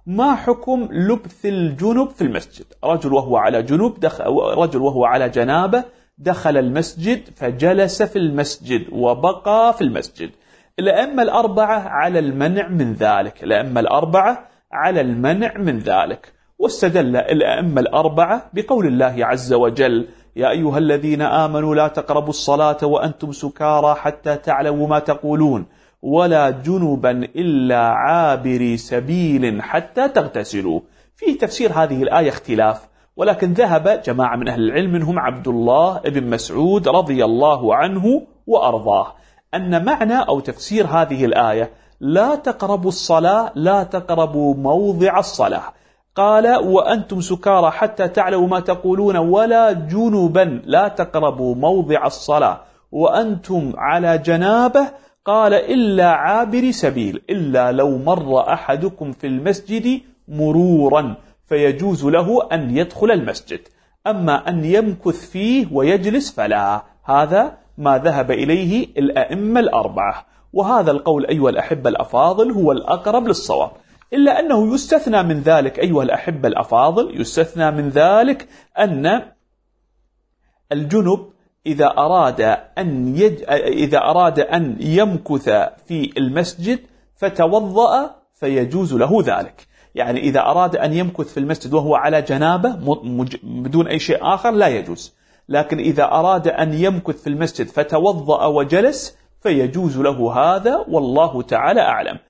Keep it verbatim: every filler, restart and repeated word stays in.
ما حكم لبث الجنب في المسجد؟ رجل وهو على جنوب دخل رجل وهو على جنابه دخل المسجد فجلس في المسجد وبقى في المسجد. الأئمة الأربعة على المنع من ذلك، الأئمة الأربعة على المنع من ذلك. واستدل الأئمة الأربعة بقول الله عز وجل: يا أيها الذين آمنوا لا تقربوا الصلاة وأنتم سكارى حتى تعلموا ما تقولون ولا جنبا إلا عابري سبيل حتى تغتسلوا. في تفسير هذه الآية اختلاف، ولكن ذهب جماعة من أهل العلم منهم عبد الله بن مسعود رضي الله عنه وأرضاه أن معنى أو تفسير هذه الآية لا تقربوا الصلاة لا تقربوا موضع الصلاة. قال: وأنتم سكارى حتى تعلموا ما تقولون ولا جنبا لا تقربوا موضع الصلاة وأنتم على جنابه. قال: إلا عابر سبيل، إلا لو مر أحدكم في المسجد مرورا فيجوز له أن يدخل المسجد، أما أن يمكث فيه ويجلس فلا. هذا ما ذهب إليه الأئمة الأربعة، وهذا القول أيها الأحبة الأفاضل هو الأقرب للصواب، إلا أنه يستثنى من ذلك أيها الأحبة الأفاضل، يستثنى من ذلك أن الجنب إذا أراد أن يج... إذا أراد أن يمكث في المسجد فتوضأ فيجوز له ذلك. يعني إذا أراد أن يمكث في المسجد وهو على جنابه مج... بدون أي شيء آخر لا يجوز، لكن إذا أراد أن يمكث في المسجد فتوضأ وجلس فيجوز له هذا، والله تعالى أعلم.